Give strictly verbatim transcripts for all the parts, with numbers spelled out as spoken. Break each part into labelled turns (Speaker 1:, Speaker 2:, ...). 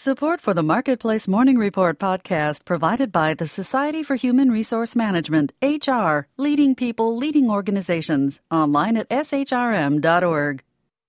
Speaker 1: Support for the Marketplace Morning Report podcast provided by the Society for Human Resource Management, H R, leading people, leading organizations. Online at s h r m dot org.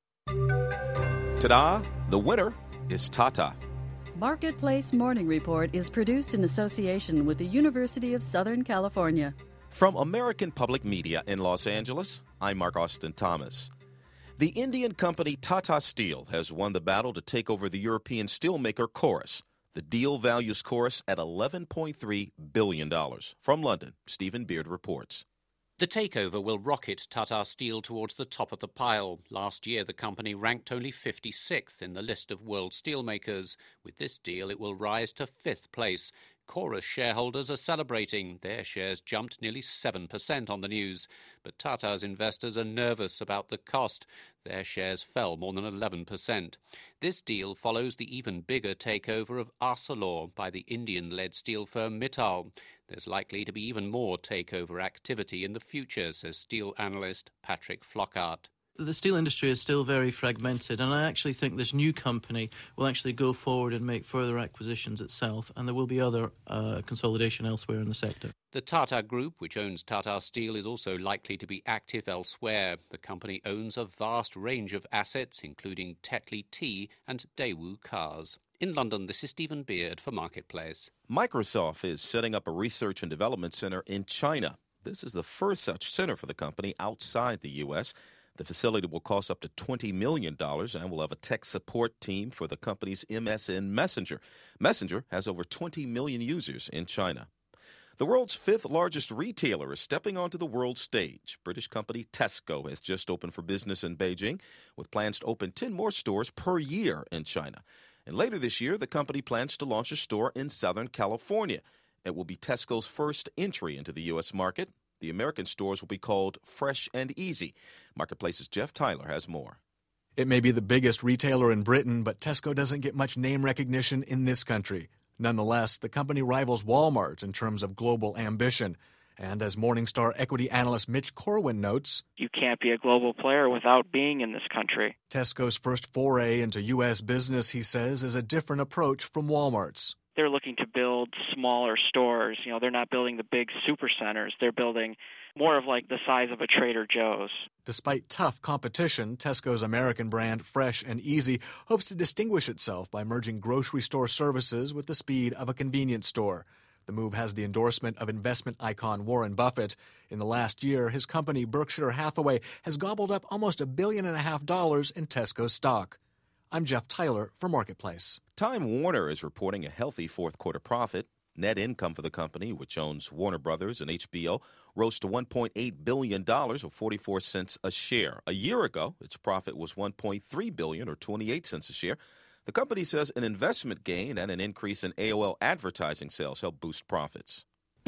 Speaker 2: Ta-da! The winner is Tata.
Speaker 1: Marketplace Morning Report is produced in association with the University of Southern California.
Speaker 2: From American Public Media in Los Angeles, I'm Mark Austin Thomas. The Indian company Tata Steel has won the battle to take over the European steelmaker Corus. The deal values Corus at eleven point three billion dollars. From London, Stephen Beard reports.
Speaker 3: The takeover will rocket Tata Steel towards the top of the pile. Last year, the company ranked only fifty-sixth in the list of world steelmakers. With this deal, it will rise to fifth place. Corus shareholders are celebrating. Their shares jumped nearly seven percent on the news. But Tata's investors are nervous about the cost. Their shares fell more than eleven percent. This deal follows the even bigger takeover of Arcelor by the Indian-led steel firm Mittal. There's likely to be even more takeover activity in the future, says steel analyst Patrick Flockhart.
Speaker 4: The steel industry is still very fragmented, and I actually think this new company will actually go forward and make further acquisitions itself, and there will be other uh, consolidation elsewhere in the sector.
Speaker 3: The Tata Group, which owns Tata Steel, is also likely to be active elsewhere. The company owns a vast range of assets, including Tetley Tea and Daewoo Cars. In London, this is Stephen Beard for Marketplace.
Speaker 2: Microsoft is setting up a research and development center in China. This is the first such center for the company outside the U S The facility will cost up to twenty million dollars and will have a tech support team for the company's M S N Messenger. Messenger has over twenty million users in China. The world's fifth largest retailer is stepping onto the world stage. British company Tesco has just opened for business in Beijing, with plans to open ten more stores per year in China. And later this year, the company plans to launch a store in Southern California. It will be Tesco's first entry into the U S market. The American stores will be called Fresh and Easy. Marketplace's Jeff Tyler has more.
Speaker 5: It may be the biggest retailer in Britain, but Tesco doesn't get much name recognition in this country. Nonetheless, the company rivals Walmart in terms of global ambition. And as Morningstar equity analyst Mitch Corwin notes,
Speaker 6: you can't be a global player without being in this country.
Speaker 5: Tesco's first foray into U S business, he says, is a different approach from Walmart's.
Speaker 6: They're looking to build smaller stores. You know, they're not building the big super centers. They're building more of like the size of a Trader Joe's.
Speaker 5: Despite tough competition, Tesco's American brand Fresh and Easy hopes to distinguish itself by merging grocery store services with the speed of a convenience store. The move has the endorsement of investment icon Warren Buffett. In the last year, his company Berkshire Hathaway has gobbled up almost a billion and a half dollars in Tesco stock. I'm Jeff Tyler for Marketplace.
Speaker 2: Time Warner is reporting a healthy fourth quarter profit. Net income for the company, which owns Warner Brothers and H B O, rose to one point eight billion dollars or forty-four cents a share. A year ago, its profit was one point three billion dollars or twenty-eight cents a share. The company says an investment gain and an increase in A O L advertising sales helped boost profits.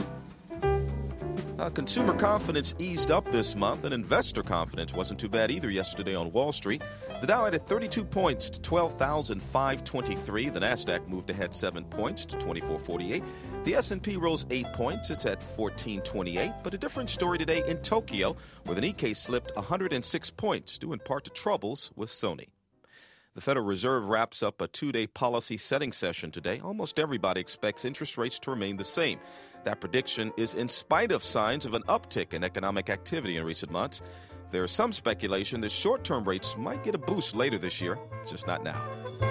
Speaker 2: Uh, consumer confidence eased up this month, and investor confidence wasn't too bad either yesterday on Wall Street. The Dow added thirty-two points to twelve thousand five hundred twenty-three. The Nasdaq moved ahead seven points to twenty-four forty-eight. The S and P rose eight points. It's at fourteen twenty-eight. But a different story today in Tokyo, where the Nikkei slipped one hundred six points, due in part to troubles with Sony. The Federal Reserve wraps up a two-day policy setting session today. Almost everybody expects interest rates to remain the same. That prediction is in spite of signs of an uptick in economic activity in recent months. There is some speculation that short-term rates might get a boost later this year, just not now.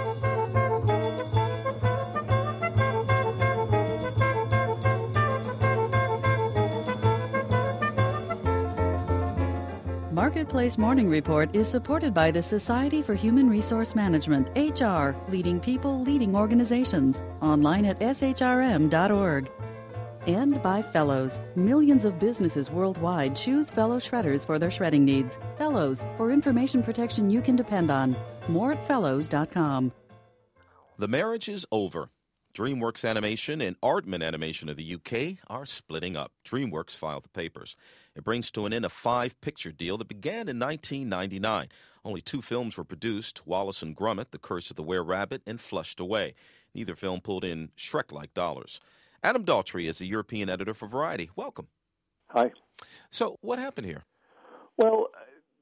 Speaker 1: Marketplace Morning Report is supported by the Society for Human Resource Management, H R, leading people, leading organizations. Online at s h r m dot org. And by Fellows. Millions of businesses worldwide choose Fellow Shredders for their shredding needs. Fellows, for information protection you can depend on. More at fellows dot com.
Speaker 2: The marriage is over. DreamWorks Animation and Aardman Animation of the U K are splitting up. DreamWorks filed the papers. It brings to an end a five-picture deal that began in nineteen ninety-nine. Only two films were produced, Wallace and Gromit, The Curse of the Were-Rabbit, and Flushed Away. Neither film pulled in Shrek-like dollars. Adam Daltrey is the European editor for Variety. Welcome.
Speaker 7: Hi.
Speaker 2: So what happened here?
Speaker 7: Well,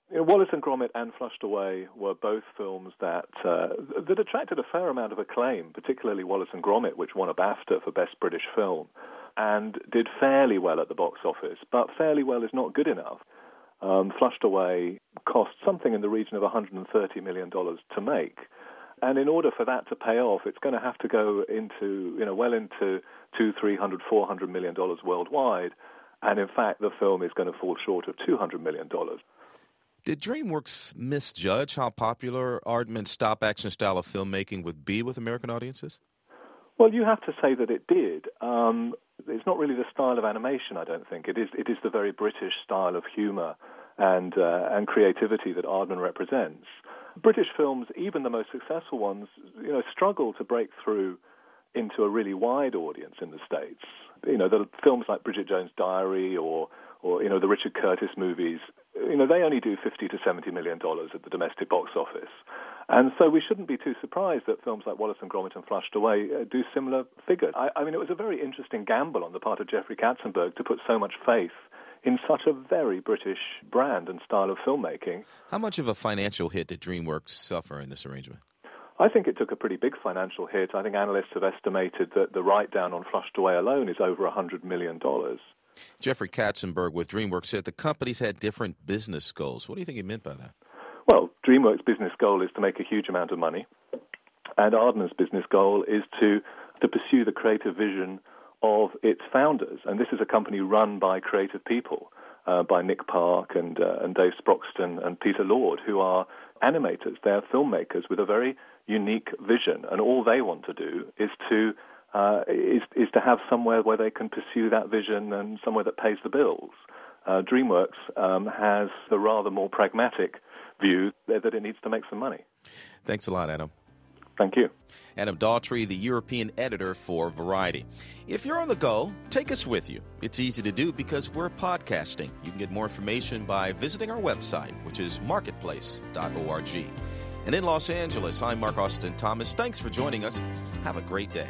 Speaker 7: You know, Wallace and Gromit and Flushed Away were both films that uh, that attracted a fair amount of acclaim, particularly Wallace and Gromit, which won a BAFTA for Best British Film, and did fairly well at the box office. But fairly well is not good enough. Um, Flushed Away cost something in the region of one hundred thirty million dollars to make. And in order for that to pay off, it's going to have to go into, you know, well into two, three hundred, four hundred million dollars worldwide. And in fact, the film is going to fall short of two hundred million dollars.
Speaker 2: Did DreamWorks misjudge how popular Aardman's stop-action style of filmmaking would be with American audiences?
Speaker 7: Well, you have to say that it did. Um, it's not really the style of animation, I don't think. It is it is the very British style of humour and uh, and creativity that Aardman represents. British films, even the most successful ones, you know, struggle to break through into a really wide audience in the States. You know, the films like Bridget Jones' Diary or, or you know, the Richard Curtis movies, you know, they only do fifty to seventy million dollars at the domestic box office. And so we shouldn't be too surprised that films like Wallace and Gromit and Flushed Away uh, do similar figures. I, I mean, it was a very interesting gamble on the part of Jeffrey Katzenberg to put so much faith in such a very British brand and style of filmmaking.
Speaker 2: How much of a financial hit did DreamWorks suffer in this arrangement?
Speaker 7: I think it took a pretty big financial hit. I think analysts have estimated that the write-down on Flushed Away alone is over one hundred million dollars.
Speaker 2: Jeffrey Katzenberg with DreamWorks said the companies had different business goals. What do you think he meant by that?
Speaker 7: Well, DreamWorks' business goal is to make a huge amount of money, and Aardman's business goal is to, to pursue the creative vision of its founders. And this is a company run by creative people, uh, by Nick Park and, uh, and Dave Sproxton and Peter Lord, who are animators. They are filmmakers with a very unique vision, and all they want to do is to uh, is is to have somewhere where they can pursue that vision and somewhere that pays the bills. Uh, DreamWorks um, has a rather more pragmatic view that it needs to make some money.
Speaker 2: Thanks a lot, Adam.
Speaker 7: Thank you.
Speaker 2: Adam Daughtry, the European editor for Variety. If you're on the go, take us with you. It's easy to do because we're podcasting. You can get more information by visiting our website, which is marketplace dot org. And in Los Angeles, I'm Mark Austin Thomas. Thanks for joining us. Have a great day.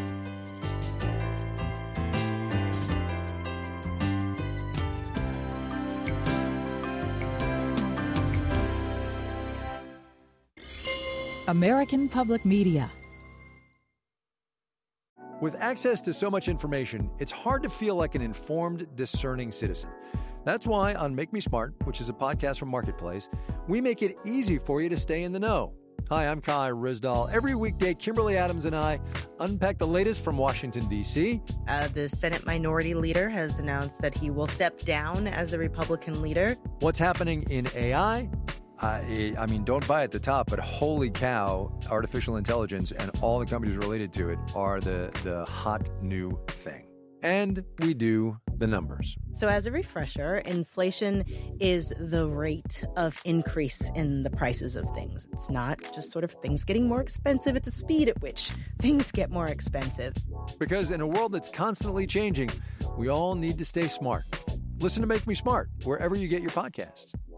Speaker 8: American Public Media.
Speaker 9: With access to so much information, it's hard to feel like an informed, discerning citizen. That's why on Make Me Smart, which is a podcast from Marketplace, we make it easy for you to stay in the know. Hi, I'm Kai Rizdal. Every weekday, Kimberly Adams and I unpack the latest from Washington, D C.
Speaker 10: Uh, the Senate Minority Leader has announced that he will step down as the Republican leader.
Speaker 9: What's happening in A I? I, I mean, don't buy at the top, but holy cow, artificial intelligence and all the companies related to it are the, the hot new thing. And we do the numbers.
Speaker 10: So as a refresher, inflation is the rate of increase in the prices of things. It's not just sort of things getting more expensive. It's the speed at which things get more expensive.
Speaker 9: Because in a world that's constantly changing, we all need to stay smart. Listen to Make Me Smart wherever you get your podcasts.